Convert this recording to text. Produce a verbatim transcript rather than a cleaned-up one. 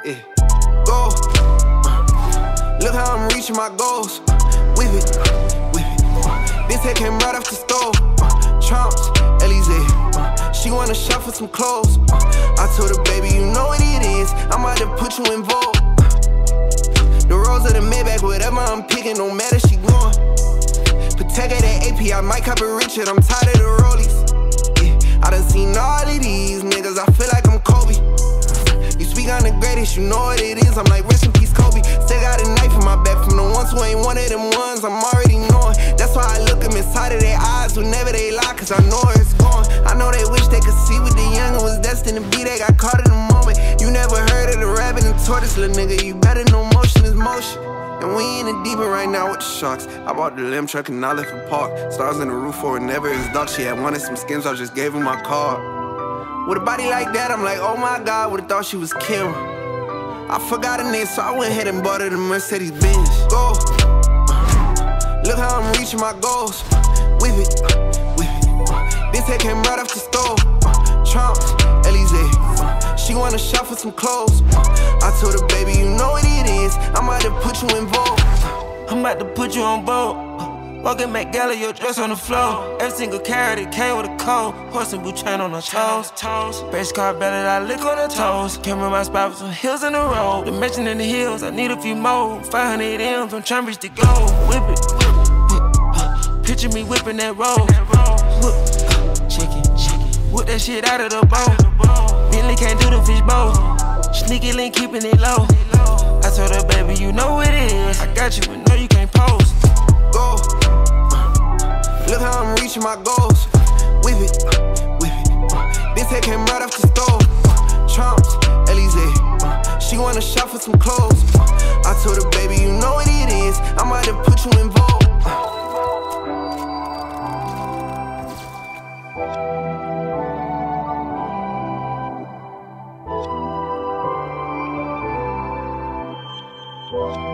Yeah. Go. Uh, look how I'm reaching my goals. Uh, whip it, uh, whip it. Uh, this head came right off the stove. Uh, Trumps, Elysee. Uh, she wanna shop for some clothes. Uh, I told her, baby, you know what it is. I'm about to put you in vogue. The rose of the Maybach, whatever I'm picking, no matter she going. Protect that A P, I might cop a Richard, I'm tired of the rollies. Yeah, I done seen all of these niggas, I feel like I'm Kobe. You speak on the greatest, you know what it is, I'm like rest in peace Kobe. Still got a knife in my back from the ones who ain't one of them ones, I'm already knowing. That's why I look them inside of their eyes whenever they lie, cause I know where it's going. I know they wish they could see what the youngin' was destined to be, they got caught in the moment. You never heard of the rabbit and tortoise, little nigga, you better know motion is motion. And we in the deep end right now with the sharks. I bought the limb truck and I left the park. Stars in the roof for whenever it's dark. She had wanted some skins, I just gave her my card. With a body like that, I'm like, oh my God, would've thought she was Kim. I forgot her name, so I went ahead and bought her the Mercedes Benz. Go. Uh, look how I'm reaching my goals. Uh, whip it, uh, whip it. Uh, this head came right off the stove. Uh, Trumps, Elysee. Uh, she wanna shop for some clothes. Uh, I told her, baby, you know what it is. I'm about to put you in vogue. I'm about to put you on boat. Walking Met Gala, your dress on the floor. Every single carrot, it came with a coat. Horse and boot chain on her toes. Race car belly, I lick on her toes. Camera my spot with some hills in the road. The mansion in the hills, I need a few more. five hundred M's, I'm trying to reach the goal. Whip it, whip, uh, picture me whipping that roll. Whip, uh, chicken, chicken. Whip that shit out of the bowl. Bentley can't do the fish bowl. Sneaky link, keeping it low. I told her, baby, you know what it is. I got you, but no, you can't post. Go. Uh, look how I'm reaching my goals. Uh, whip it, uh, whip it. Uh, this head came right off the stove. Uh, Trumps, Elysee. Uh, she wanna shop for some clothes. Uh, I told her, baby, you know what it is. I'm about to put you in vogue. Uh.